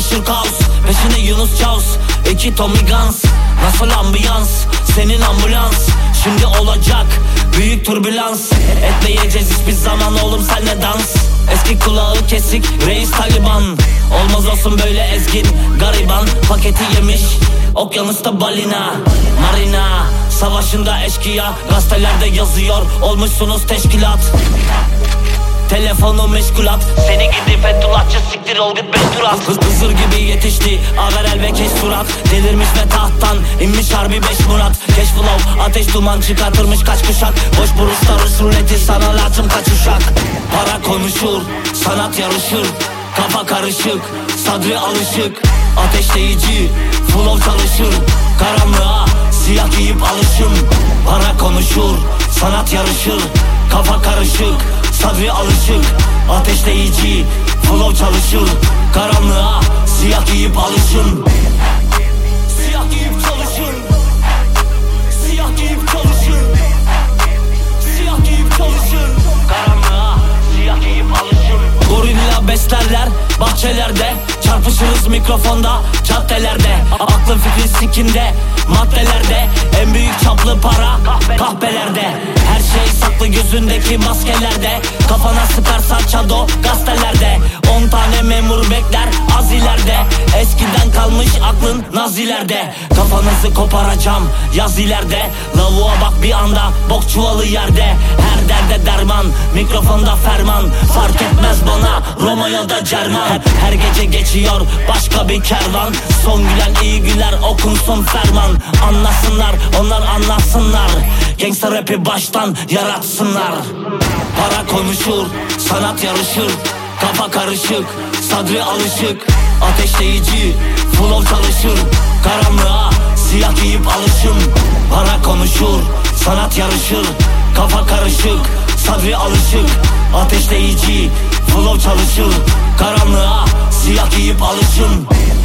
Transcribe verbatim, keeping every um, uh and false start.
karışır kaos, peşine Yunus Çaus, iki Tommy Guns. Nasıl ambiyans, senin ambulans. Şimdi olacak büyük türbülans. Etmeyeceğiz hiçbir zaman oğlum senle dans. Eski kulağı kesik reis Taliban. Olmaz olsun böyle ezgin gariban. Paketi yemiş okyanusta balina. Marina savaşında eşkıya, gazetelerde yazıyor olmuşsunuz teşkilat. Telefonu meşgulat, seni gidi Fethullahçı, siktir ol git Beşturat. Hızır gibi yetişti Averel ve keş surat. Delirmiş ve tahttan inmiş harbi beş Murat. Keş flow ateş duman çıkartırmış kaç kuşak. Boş buruşta Rus ruleti, sana lazım kaç uşak. Para konuşur, sanat yarışır. Kafa karışık, sadri alışık. Ateşleyici, flow çalışır. Karanlığa siyah giyip alışım. Para konuşur, sanat yarışır. Kafa karışık, sadri alışık. Ateşleyici, flow çalışır. Karanlığa siyah giyip alışın. Siyah giyip çalışın. Siyah giyip çalışın. Siyah giyip çalışın. Karanlığa siyah giyip alışın. Gorilla beslerler bahçelerde. Çarpışırız mikrofonda caddelerde. Aklın fikrin sikinde, maddelerde. En büyük çaplı para kahvelerde. Her şey saklı gözündeki maskelerde. Kafana sıkarsa çado gazetelerde. On tane memur bekler az ileride. Eskiden kalmış aklın nazilerde. Kafanızı koparacağım yaz ileride. Lavuğa bak bir anda bok çuvalı yerde. Her derde derman, mikrofonda ferman. Fark etmez bana Roma'ya da Cerman. Her gece geçiyor başka bir kervan. Son gülen iyi güler, okunsun ferman. Anlasınlar onlar anlasınlar. Gangsta rapi baştan yaratsınlar. Para konuşur, sanat yarışır. Kafa karışık, sadri alışık. Ateşleyici, flow çalışır. Karanlığa siyah giyip alışım. Para konuşur, sanat yarışır. Kafa karışık, sadri alışık. Ateşleyici, flow çalışır. Karanlığa siyah giyip alışım.